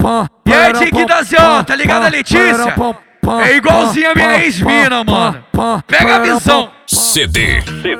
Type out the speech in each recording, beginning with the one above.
E aí, Tiquitazião, tá ligado a Letícia? É igualzinha a minha ex-mina, mano. Pega a visão. CD.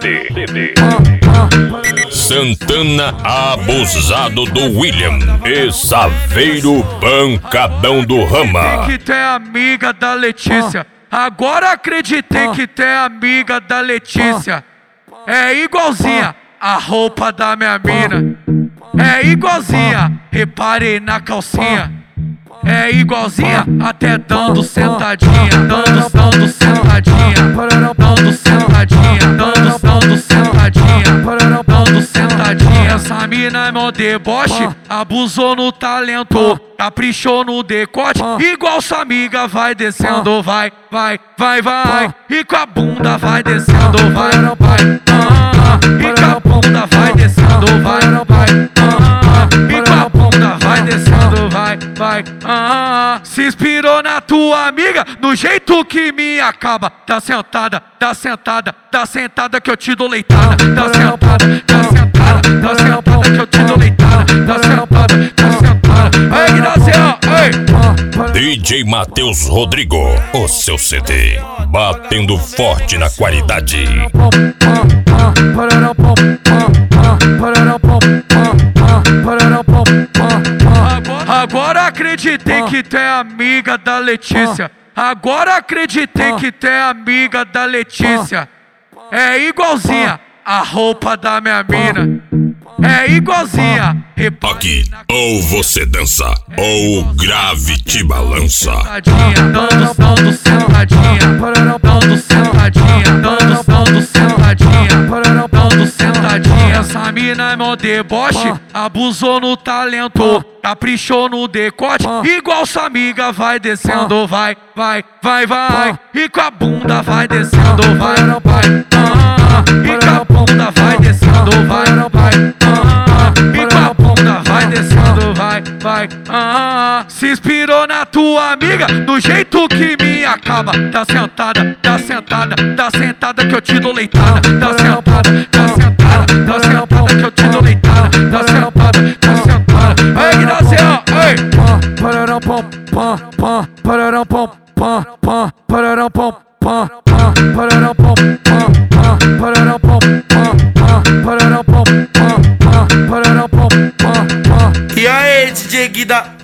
Santana abusado do William e Saveiro pancadão do Rama. Que tu é amiga da Letícia. Agora acreditei que tu é amiga da Letícia. É igualzinha a roupa da minha mina. É igualzinha, reparei na calcinha. É igualzinha, até dando sentadinha. Dando sentadinha. Dando sentadinha. Dando sentadinha. Dando sentadinha. Essa mina é mó deboche, abusou no talento, caprichou no decote. Igual sua amiga vai descendo, vai. E com a bunda vai descendo, vai. E com a bunda vai descendo, vai. E com a bunda vai descendo, vai. Se inspirou na tua amiga, no jeito que me acaba. Tá sentada que eu te dou leitada. Tá sentada que eu te dou leitada. Tá sentada. Aí, Guinazinho, ei! DJ Matheus Rodrigo, o seu CD, batendo forte na qualidade. Agora acreditei que tu é amiga da Letícia. Agora acreditei que tu é amiga da Letícia. É igualzinha a roupa da minha mina. É igualzinha. Aqui, ou você dança, ou o grave te balança. Dando sentadinha. Dando sentadinha. Dando sentadinha. Essa mina é mó deboche, abusou no talento, caprichou no decote. Igual sua amiga vai descendo, vai. E com a bunda vai descendo, vai. E com a bunda vai descendo, vai. E com a bunda vai descendo, vai. Se inspirou na tua amiga, no jeito que me acaba. Tá sentada que eu te dou leitada. Tá sentada que eu te dou leitada. Tá sentada. Aí, Guinazinho, ei! E aí, DJ Guida?